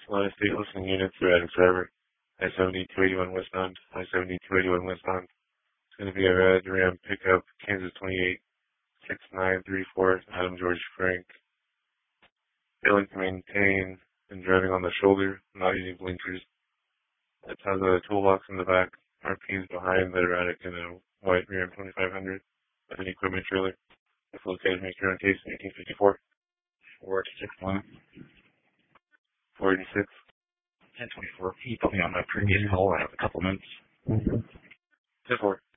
Solana State listening units are adding forever. I-70-281 westbound. I-70-281 westbound. It's going to be a red Ram pickup, Kansas 286934, Adam George Frank. Failing to maintain and driving on the shoulder, not using blinkers. It has a toolbox in the back. RPs behind the erratic in a white Ram 2500 with an equipment trailer. It's located in current case 1854. 461. 486. 1024. Can you put me on my previous call? I have a couple minutes. 10-4.